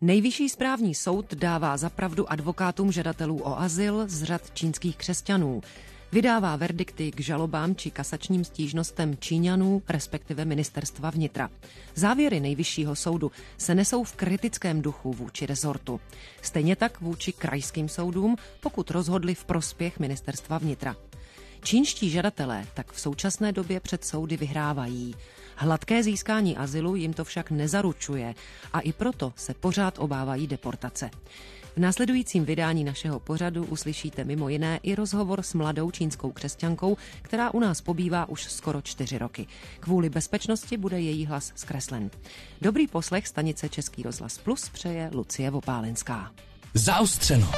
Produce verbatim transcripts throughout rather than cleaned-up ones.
Nejvyšší správní soud dává za pravdu advokátům žadatelů o azyl z řad čínských křesťanů. Vydává verdikty k žalobám či kasačním stížnostem Číňanů, respektive ministerstva vnitra. Závěry Nejvyššího soudu se nesou v kritickém duchu vůči rezortu. Stejně tak vůči krajským soudům, pokud rozhodli v prospěch ministerstva vnitra. Čínští žadatelé tak v současné době před soudy vyhrávají. Hladké získání azylu jim to však nezaručuje a i proto se pořád obávají deportace. V následujícím vydání našeho pořadu uslyšíte mimo jiné i rozhovor s mladou čínskou křesťankou, která u nás pobývá už skoro čtyři roky. Kvůli bezpečnosti bude její hlas zkreslen. Dobrý poslech stanice Český rozhlas Plus přeje Lucie Vopálenská. Zaostřeno.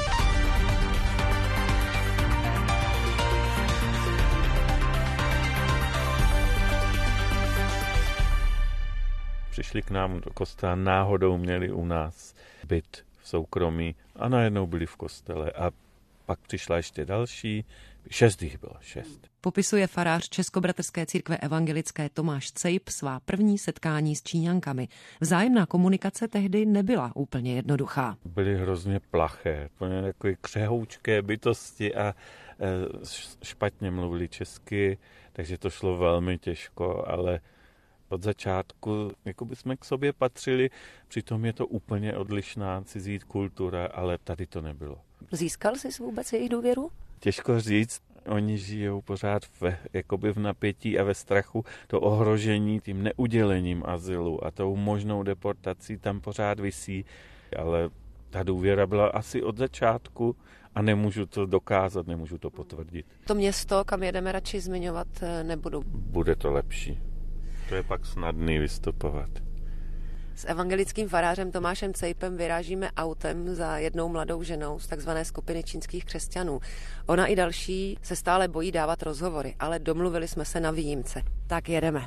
Přišli k nám do kostela, náhodou měli u nás byt v soukromí a najednou byli v kostele a pak přišla ještě další, šest jich bylo, šest. Popisuje farář Českobratrské církve evangelické Tomáš Cejp svá první setkání s Číňankami. Vzájemná komunikace tehdy nebyla úplně jednoduchá. Byly hrozně plaché, úplně takové křehoučké bytosti a špatně mluvili česky, takže to šlo velmi těžko, ale od začátku jako by jsme k sobě patřili, přitom je to úplně odlišná cizí kultura, ale tady to nebylo. Získal jsi vůbec jejich důvěru? Těžko říct, oni žijou pořád v, jakoby v napětí a ve strachu. To ohrožení tím neudělením azylu a tou možnou deportací tam pořád visí, ale ta důvěra byla asi od začátku a nemůžu to dokázat, nemůžu to potvrdit. To město, kam jedeme, radši zmiňovat nebudu. Bude to lepší. To je pak snadný vystupovat. S evangelickým farářem Tomášem Cejpem vyrážíme autem za jednou mladou ženou z takzvané skupiny čínských křesťanů. Ona i další se stále bojí dávat rozhovory, ale domluvili jsme se na výjimce. Tak jedeme.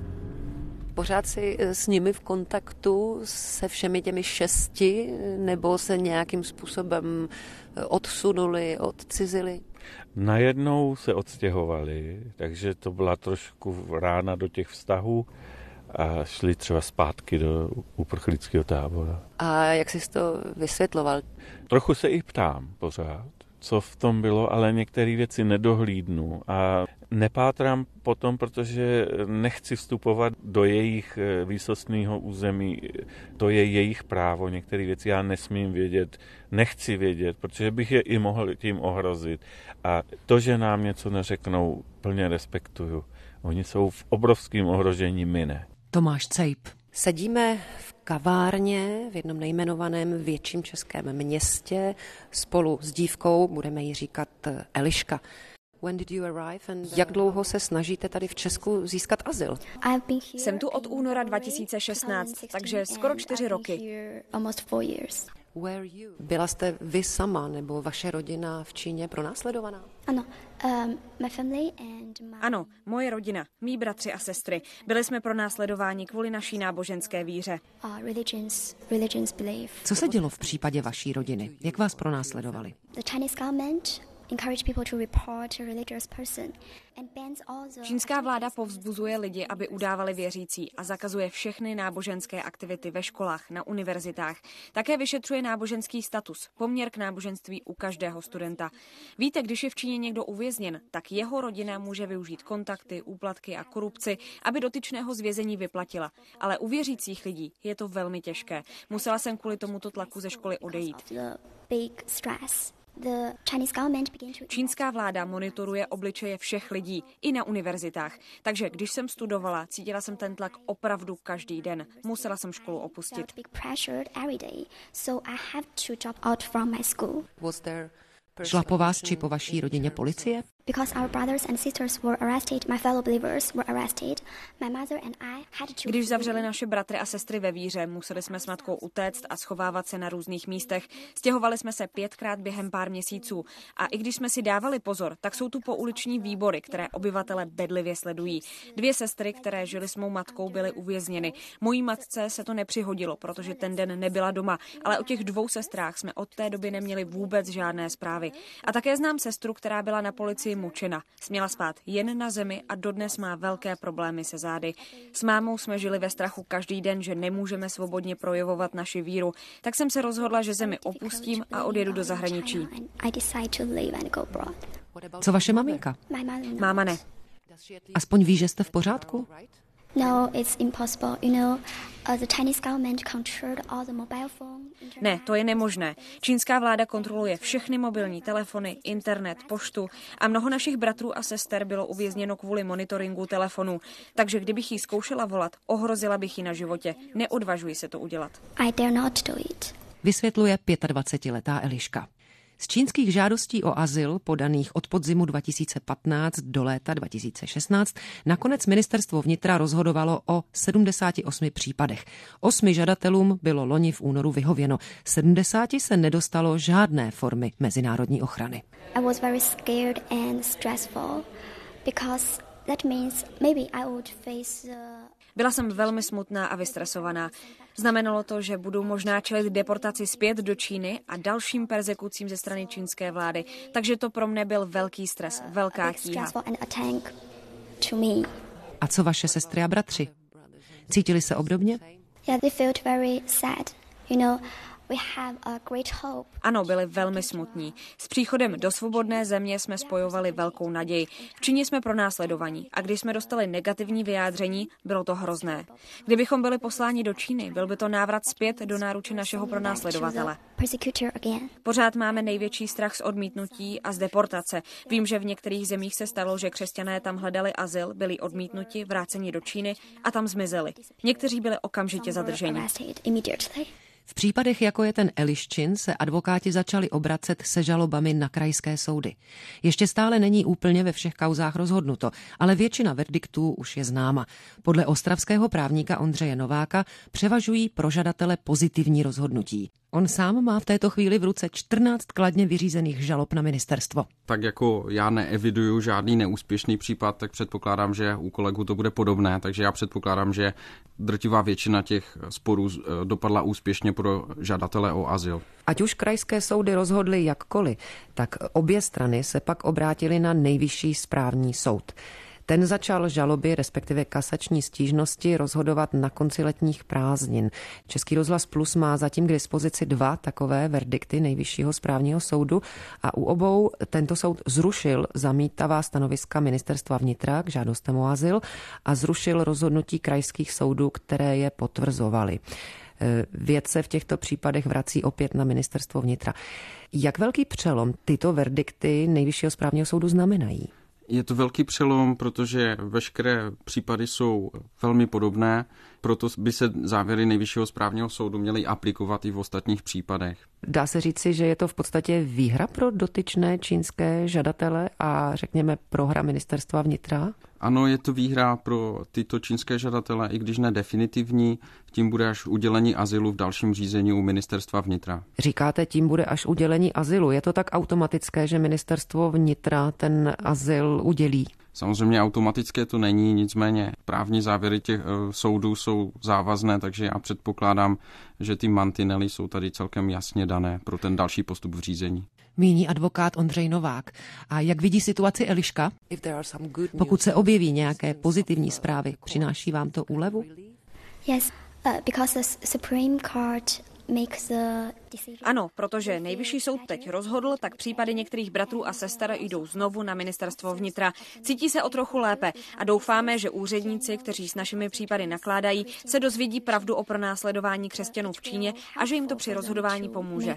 Pořád si s nimi v kontaktu se všemi těmi šesti, nebo se nějakým způsobem odsunuli, odcizili? Najednou se odstěhovali, takže to byla trošku rána do těch vztahů a šli třeba zpátky do uprchlického tábora. A jak jsi to vysvětloval? Trochu se jich ptám pořád, co v tom bylo, ale některé věci nedohlídnu a nepátrám potom, protože nechci vstupovat do jejich výsostného území. To je jejich právo, některé věci já nesmím vědět, nechci vědět, protože bych je i mohl tím ohrozit. A to, že nám něco neřeknou, plně respektuju. Oni jsou v obrovském ohrožení, my ne. Tomáš Cejp. Sedíme v kavárně v jednom nejmenovaném větším českém městě spolu s dívkou, budeme jí říkat Eliška. When did you arrive and jak dlouho se snažíte tady v Česku získat azyl? Jsem tu od února dva tisíce šestnáct, takže skoro čtyři roky. Byla jste vy sama nebo vaše rodina v Číně pronásledovaná? Ano, um, my family and my... Ano, moje rodina, mý bratři a sestry. Byli jsme pronásledováni kvůli naší náboženské víře. Uh, religions, religions belief. Co se dělo v případě vaší rodiny? Jak vás pronásledovali? Čínská vláda povzbuzuje lidi, aby udávali věřící a zakazuje všechny náboženské aktivity ve školách, na univerzitách. Také vyšetřuje náboženský status, poměr k náboženství u každého studenta. Víte, když je v Číně někdo uvězněn, tak jeho rodina může využít kontakty, úplatky a korupci, aby dotyčného z vězení vyplatila. Ale u věřících lidí je to velmi těžké. Musela jsem kvůli tomuto tlaku ze školy odejít. Čínská vláda monitoruje obličeje všech lidí, i na univerzitách. Takže když jsem studovala, cítila jsem ten tlak opravdu každý den. Musela jsem školu opustit. Šla po vás či po vaší rodině policie? Když zavřeli naše bratry a sestry ve víře, museli jsme s matkou utéct a schovávat se na různých místech. Stěhovali jsme se pětkrát během pár měsíců. A i když jsme si dávali pozor, tak jsou tu pouliční výbory, které obyvatele bedlivě sledují. Dvě sestry, které žily s mou matkou, byly uvězněny. Mojí matce se to nepřihodilo, protože ten den nebyla doma, ale o těch dvou sestrách jsme od té doby neměli vůbec žádné zprávy. A také znám sestru, která byla na policii mučena. Směla spát jen na zemi a dodnes má velké problémy se zády. S mámou jsme žili ve strachu každý den, že nemůžeme svobodně projevovat naši víru. Tak jsem se rozhodla, že zemi opustím a odjedu do zahraničí. Co vaše maminka? Máma ne. Aspoň ví, že jste v pořádku? No, it's impossible. You know, uh, the Chinese government controlled all the mobile phone. Ne, to je nemožné. Čínská vláda kontroluje všechny mobilní telefony, internet, poštu a mnoho našich bratrů a sester bylo uvězněno kvůli monitoringu telefonů. Takže kdybych jí zkoušela volat, ohrozila bych ji na životě. Neodvažuji se to udělat. I dare not do it. Vysvětluje dvacetiletá Eliška. Z čínských žádostí o azyl podaných od podzimu dva tisíce patnáct do léta dva tisíce šestnáct nakonec ministerstvo vnitra rozhodovalo o sedmdesáti osmi případech. Osmi žadatelům bylo loni v únoru vyhověno. sedmdesáti se nedostalo žádné formy mezinárodní ochrany. I was very scared and stressful because that means maybe I would face uh... Byla jsem velmi smutná a vystresovaná. Znamenalo to, že budu možná čelit deportaci zpět do Číny a dalším perzekucím ze strany čínské vlády. Takže to pro mne byl velký stres, velká tíha. A co vaše sestry a bratři? Cítili se obdobně? Yeah, they felt very sad. You know, we have a great hope. Ano, byli velmi smutní. S příchodem do svobodné země jsme spojovali velkou naději. V Číně jsme pronásledovaní a když jsme dostali negativní vyjádření, bylo to hrozné. Kdybychom byli posláni do Číny, byl by to návrat zpět do náruče našeho pronásledovatele. Pořád máme největší strach z odmítnutí a z deportace. Vím, že v některých zemích se stalo, že křesťané tam hledali azyl, byli odmítnuti, vráceni do Číny a tam zmizeli. Někteří byli okamžitě zadrženi. V případech, jako je ten Eliščin, se advokáti začali obracet se žalobami na krajské soudy. Ještě stále není úplně ve všech kauzách rozhodnuto, ale většina verdiktů už je známa. Podle ostravského právníka Ondřeje Nováka převažují pro žadatele pozitivní rozhodnutí. On sám má v této chvíli v ruce čtrnáct kladně vyřízených žalob na ministerstvo. Tak jako já neeviduju žádný neúspěšný případ, tak předpokládám, že u kolegů to bude podobné, takže já předpokládám, že drtivá většina těch sporů dopadla úspěšně pro žadatele o azyl. Ať už krajské soudy rozhodly jakkoliv, tak obě strany se pak obrátily na Nejvyšší správní soud. Ten začal žaloby, respektive kasační stížnosti, rozhodovat na konci letních prázdnin. Český rozhlas Plus má zatím k dispozici dva takové verdikty Nejvyššího správního soudu a u obou tento soud zrušil zamítavá stanoviska ministerstva vnitra k žádostem o azyl a zrušil rozhodnutí krajských soudů, které je potvrzovaly. Věc se v těchto případech vrací opět na ministerstvo vnitra. Jak velký přelom tyto verdikty Nejvyššího správního soudu znamenají? Je to velký přelom, protože veškeré případy jsou velmi podobné, proto by se závěry Nejvyššího správního soudu měly aplikovat i v ostatních případech. Dá se říci, že je to v podstatě výhra pro dotyčné čínské žadatele a řekněme prohra ministerstva vnitra? Ano, je to výhra pro tyto čínské žadatele, i když ne definitivní, tím bude až udělení azylu v dalším řízení u ministerstva vnitra. Říkáte, tím bude až udělení azylu. Je to tak automatické, že ministerstvo vnitra ten azyl udělí? Samozřejmě automatické to není, nicméně právní závěry těch uh, soudů jsou závazné, takže já předpokládám, že ty mantinely jsou tady celkem jasně dané pro ten další postup v řízení. Míní advokát Ondřej Novák. A jak vidí situaci Eliška? Pokud se objeví nějaké pozitivní zprávy, přináší vám to úlevu? Yes, uh, because the Supreme Court makes the decision. Ano, protože Nejvyšší soud teď rozhodl, tak případy některých bratrů a sester jdou znovu na ministerstvo vnitra. Cítí se o trochu lépe a doufáme, že úředníci, kteří s našimi případy nakládají, se dozvědí pravdu o pronásledování křesťanů v Číně a že jim to při rozhodování pomůže.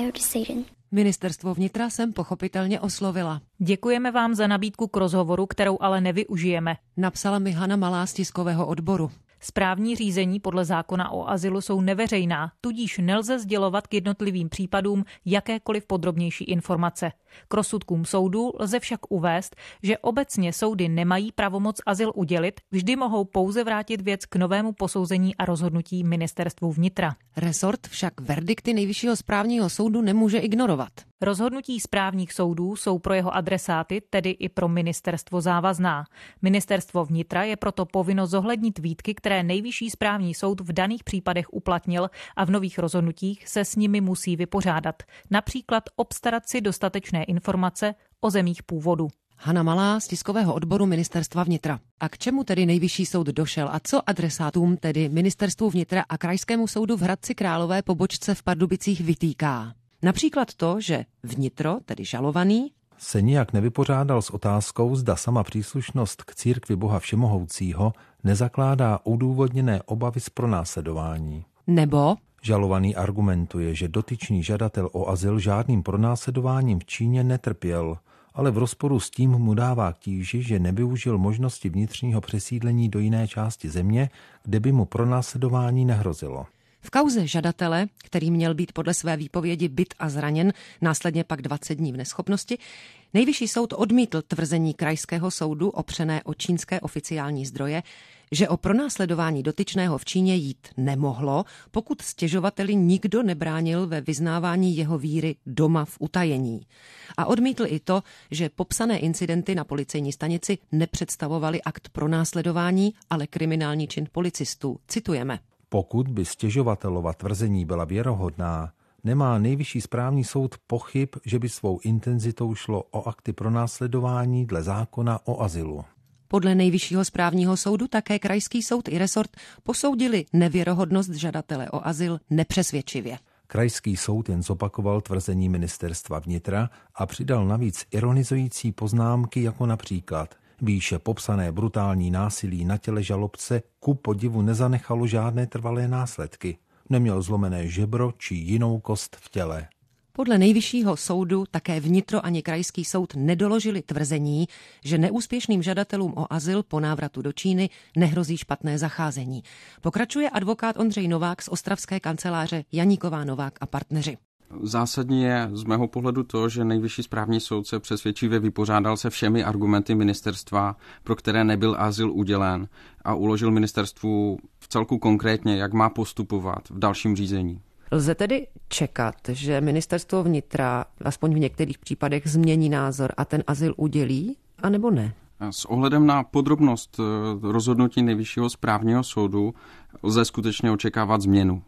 Ministerstvo vnitra jsem pochopitelně oslovila. Děkujeme vám za nabídku k rozhovoru, kterou ale nevyužijeme. Napsala mi Hana Malá z tiskového odboru. Správní řízení podle zákona o azylu jsou neveřejná, tudíž nelze sdělovat k jednotlivým případům jakékoliv podrobnější informace. K rozsudkům soudů lze však uvést, že obecně soudy nemají pravomoc azyl udělit, vždy mohou pouze vrátit věc k novému posouzení a rozhodnutí ministerstvu vnitra. Resort však verdikty Nejvyššího správního soudu nemůže ignorovat. Rozhodnutí správních soudů jsou pro jeho adresáty, tedy i pro ministerstvo závazná. Ministerstvo vnitra je proto povinno zohlednit výtky, které Nejvyšší správní soud v daných případech uplatnil a v nových rozhodnutích se s nimi musí vypořádat. Například obstarat si dostatečné informace o zemích původu. Hana Malá z tiskového odboru Ministerstva vnitra. A k čemu tedy Nejvyšší soud došel a co adresátům, tedy Ministerstvu vnitra a Krajskému soudu v Hradci Králové pobočce v Pardubicích vytýká? Například to, že vnitro, tedy žalovaný, se nijak nevypořádal s otázkou, zda sama příslušnost k církvi Boha Všemohoucího nezakládá odůvodněné obavy z pronásledování. Nebo žalovaný argumentuje, že dotyčný žadatel o azyl žádným pronásledováním v Číně netrpěl, ale v rozporu s tím mu dává k tíži, že nevyužil možnosti vnitřního přesídlení do jiné části země, kde by mu pronásledování nehrozilo. V kauze žadatele, který měl být podle své výpovědi bit a zraněn, následně pak dvacet dní v neschopnosti, Nejvyšší soud odmítl tvrzení Krajského soudu opřené o čínské oficiální zdroje, že o pronásledování dotyčného v Číně jít nemohlo, pokud stěžovateli nikdo nebránil ve vyznávání jeho víry doma v utajení. A odmítl i to, že popsané incidenty na policejní stanici nepředstavovaly akt pronásledování, ale kriminální čin policistů. Citujeme. Pokud by stěžovatelova tvrzení byla věrohodná, nemá Nejvyšší správní soud pochyb, že by svou intenzitou šlo o akty pronásledování dle zákona o azylu. Podle Nejvyššího správního soudu také Krajský soud i resort posoudili nevěrohodnost žadatele o azyl nepřesvědčivě. Krajský soud jen zopakoval tvrzení Ministerstva vnitra a přidal navíc ironizující poznámky jako například: výše popsané brutální násilí na těle žalobce ku podivu nezanechalo žádné trvalé následky. Neměl zlomené žebro či jinou kost v těle. Podle Nejvyššího soudu také vnitro ani Krajský soud nedoložili tvrzení, že neúspěšným žadatelům o azyl po návratu do Číny nehrozí špatné zacházení. Pokračuje advokát Ondřej Novák z ostravské kanceláře Janíková Novák a partneři. Zásadní je z mého pohledu to, že Nejvyšší správní soud se přesvědčivě vypořádal se všemi argumenty ministerstva, pro které nebyl azyl udělen, a uložil ministerstvu v celku konkrétně, jak má postupovat v dalším řízení. Lze tedy čekat, že Ministerstvo vnitra aspoň v některých případech změní názor a ten azyl udělí, anebo ne? S ohledem na podrobnost rozhodnutí Nejvyššího správního soudu lze skutečně očekávat změnu.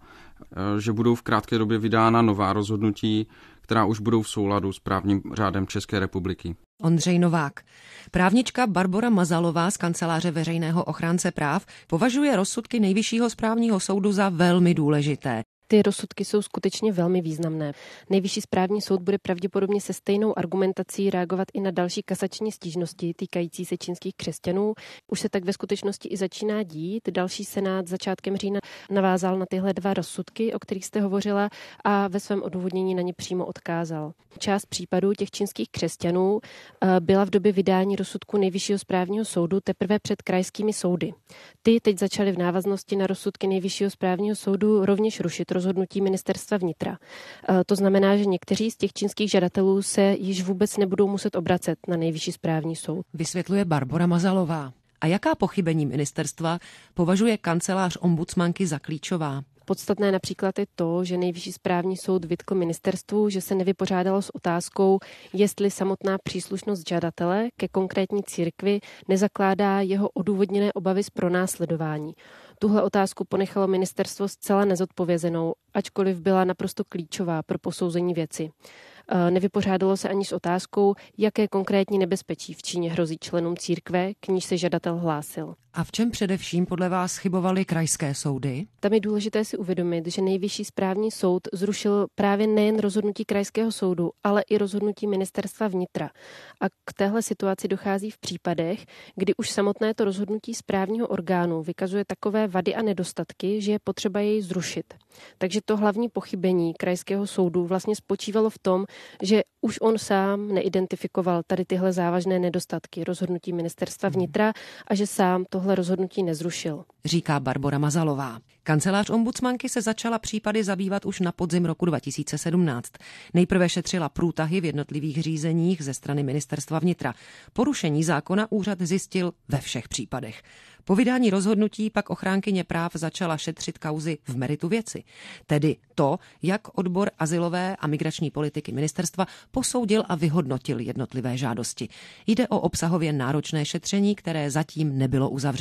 Že budou v krátké době vydána nová rozhodnutí, která už budou v souladu s právním řádem České republiky. Ondřej Novák. Právnička Barbora Mazalová z kanceláře veřejného ochránce práv považuje rozsudky Nejvyššího správního soudu za velmi důležité. Ty rozsudky jsou skutečně velmi významné. Nejvyšší správní soud bude pravděpodobně se stejnou argumentací reagovat i na další kasační stížnosti týkající se čínských křesťanů. Už se tak ve skutečnosti i začíná dít. Další senát začátkem října navázal na tyhle dva rozsudky, o kterých jste hovořila, a ve svém odůvodnění na ně přímo odkázal. Část případů těch čínských křesťanů byla v době vydání rozsudku Nejvyššího správního soudu teprve před krajskými soudy. Ty teď začaly v návaznosti na rozsudky Nejvyššího správního soudu rovněž rušit rozhodnutí Ministerstva vnitra. To znamená, že někteří z těch čínských žadatelů se již vůbec nebudou muset obracet na Nejvyšší správní soud. Vysvětluje Barbora Mazalová. A jaká pochybení ministerstva považuje kancelář ombudsmanky za klíčová? Podstatné například je to, že Nejvyšší správní soud vytkl ministerstvu, že se nevypořádalo s otázkou, jestli samotná příslušnost žadatele ke konkrétní církvi nezakládá jeho odůvodněné obavy z pronásledování. Tuhle otázku ponechalo ministerstvo zcela nezodpovězenou, ačkoliv byla naprosto klíčová pro posouzení věci. Nevypořádalo se ani s otázkou, jaké konkrétní nebezpečí v Číně hrozí členům církve, k níž se žadatel hlásil. A v čem především podle vás chybovaly krajské soudy? Tam je důležité si uvědomit, že Nejvyšší správní soud zrušil právě nejen rozhodnutí krajského soudu, ale i rozhodnutí Ministerstva vnitra. A k téhle situaci dochází v případech, kdy už samotné to rozhodnutí správního orgánu vykazuje takové vady a nedostatky, že je potřeba jej zrušit. Takže to hlavní pochybení krajského soudu vlastně spočívalo v tom, že už on sám neidentifikoval tady tyhle závažné nedostatky rozhodnutí Ministerstva vnitra a že sám tohle rozhodnutí nezrušil. Říká Barbora Mazalová. Kancelář ombudsmanky se začala případy zabývat už na podzim roku dva tisíce sedmnáct. Nejprve šetřila průtahy v jednotlivých řízeních ze strany Ministerstva vnitra. Porušení zákona úřad zjistil ve všech případech. Po vydání rozhodnutí pak ochránkyně práv začala šetřit kauzy v meritu věci. Tedy to, jak odbor azylové a migrační politiky ministerstva posoudil a vyhodnotil jednotlivé žádosti. Jde o obsahově náročné šetření, které zatím nebylo uzavřeno.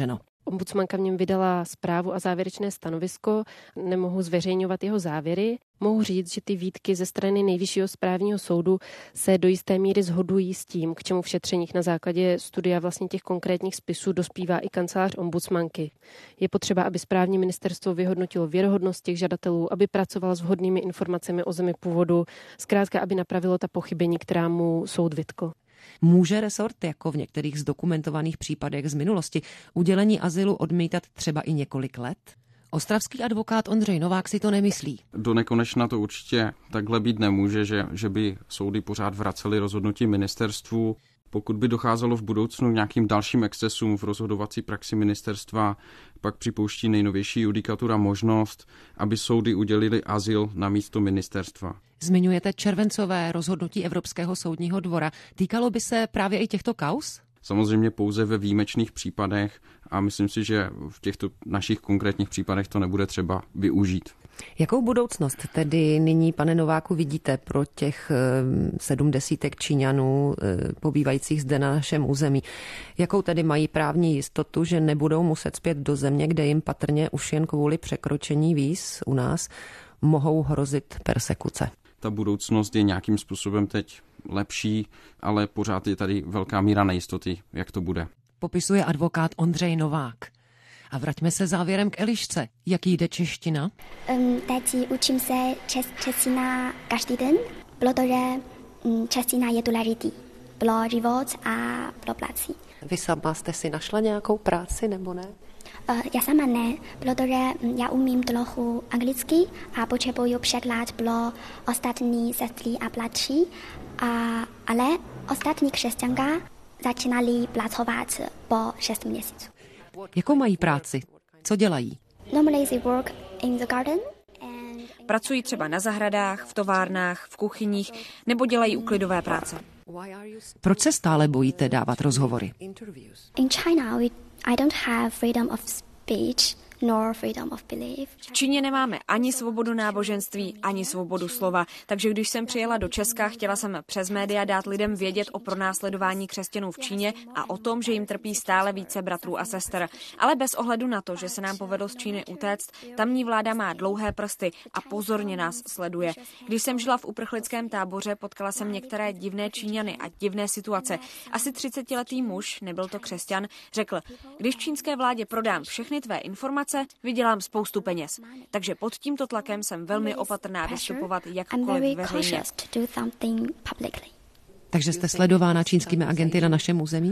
Ombudsmanka v něm vydala zprávu a závěrečné stanovisko, nemohu zveřejňovat jeho závěry. Mohu říct, že ty výtky ze strany Nejvyššího správního soudu se do jisté míry shodují s tím, k čemu v šetřeních na základě studia vlastně těch konkrétních spisů dospívá i kancelář ombudsmanky. Je potřeba, aby správní ministerstvo vyhodnotilo věrohodnost těch žadatelů, aby pracovalo s vhodnými informacemi o zemi původu, zkrátka, aby napravilo ta pochybení, která mu soud vytkl. Může resort, jako v některých zdokumentovaných případech z minulosti, udělení azylu odmítat třeba i několik let? Ostravský advokát Ondřej Novák si to nemyslí. Do nekonečna to určitě takhle být nemůže, že, že by soudy pořád vracely rozhodnutí ministerstvu. Pokud by docházelo v budoucnu k nějakým dalším excesům v rozhodovací praxi ministerstva, pak připouští nejnovější judikatura možnost, aby soudy udělily azyl na místo ministerstva. Zmiňujete červencové rozhodnutí Evropského soudního dvora. Týkalo by se právě i těchto kauz? Samozřejmě pouze ve výjimečných případech a myslím si, že v těchto našich konkrétních případech to nebude třeba využít. Jakou budoucnost tedy nyní, pane Nováku, vidíte pro těch sedm desítek Číňanů pobývajících zde na našem území? Jakou tedy mají právní jistotu, že nebudou muset zpět do země, kde jim patrně už jen kvůli překročení víz u nás mohou hrozit persekuce? Ta budoucnost je nějakým způsobem teď lepší, ale pořád je tady velká míra nejistoty, jak to bude. Popisuje advokát Ondřej Novák. A vraťme se závěrem k Elišce. Jak jde čeština? Um, teď učím se čes, čeština každý den, protože um, čeština je důležitý pro život a pro práci. Vy sama jste si našla nějakou práci, nebo ne? Uh, já sama ne, protože já umím trochu anglicky a potřebuju překlad pro ostatní sestry a bratři, a, ale ostatní křesťanka začínali pracovat po šest měsíců. Jakou mají práci? Co dělají? Normally they work in the garden. Pracují třeba na zahradách, v továrnách, v kuchyních nebo dělají úklidové práce. Proč se stále bojíte dávat rozhovory? In China we, I don't have freedom of speech nor freedom of belief. V Číně nemáme ani svobodu náboženství, ani svobodu slova, takže když jsem přijela do Česka, chtěla jsem přes média dát lidem vědět o pronásledování křesťanů v Číně a o tom, že jim trpí stále více bratrů a sester. Ale bez ohledu na to, že se nám povedlo z Číny utéct, tamní vláda má dlouhé prsty a pozorně nás sleduje. Když jsem žila v uprchlickém táboře, potkala jsem některé divné Číňany a divné situace. Asi třicetiletý muž, nebyl to křesťan, řekl: když čínské vládě prodám všechny tvé informace, vydělám spoustu peněz. Takže pod tímto tlakem jsem velmi opatrná vystupovat jakkoliv veřejně. Takže jste sledována čínskými agenty na našem území?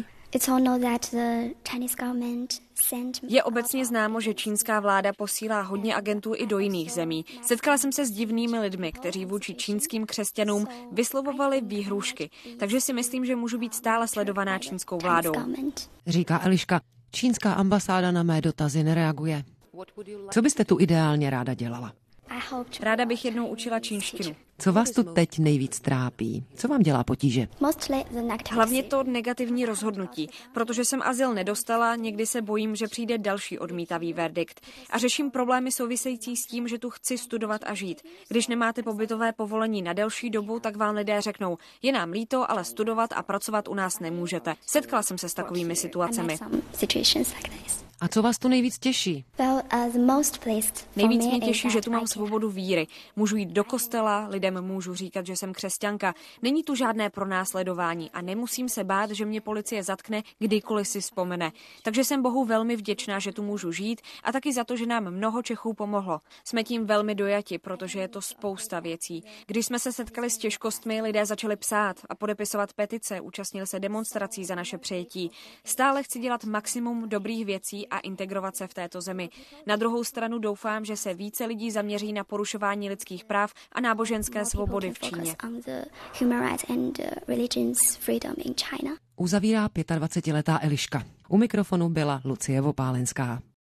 Je obecně známo, že čínská vláda posílá hodně agentů i do jiných zemí. Setkala jsem se s divnými lidmi, kteří vůči čínským křesťanům vyslovovali výhrůžky. Takže si myslím, že můžu být stále sledovaná čínskou vládou. Říká Eliška. Čínská ambasáda na mé dotazy nereaguje. Co byste tu ideálně ráda dělala? Ráda bych jednou učila čínštinu. Co vás tu teď nejvíc trápí? Co vám dělá potíže? Hlavně to negativní rozhodnutí, protože jsem azyl nedostala, někdy se bojím, že přijde další odmítavý verdikt. A řeším problémy související s tím, že tu chci studovat a žít. Když nemáte pobytové povolení na delší dobu, tak vám lidé řeknou: je nám líto, ale studovat a pracovat u nás nemůžete. Setkala jsem se s takovými situacemi. A co vás tu nejvíc těší? Nejvíc mě těší, že tu mám svobodu víry. Můžu jít do kostela, lidem můžu říkat, že jsem křesťanka. Není tu žádné pronásledování a nemusím se bát, že mě policie zatkne, kdykoliv si vzpomene. Takže jsem Bohu velmi vděčná, že tu můžu žít, a taky za to, že nám mnoho Čechů pomohlo. Jsme tím velmi dojati, protože je to spousta věcí. Když jsme se setkali s těžkostmi, lidé začali psát a podepisovat petice, účastnili se demonstrací za naše přijetí. Stále chci dělat maximum dobrých věcí a integrovat se v této zemi. Na druhou stranu doufám, že se více lidí zaměří na porušování lidských práv a náboženské svobody v Číně. Uzavírá dvacetiletá Eliška. U mikrofonu byla Lucie Vopálenská.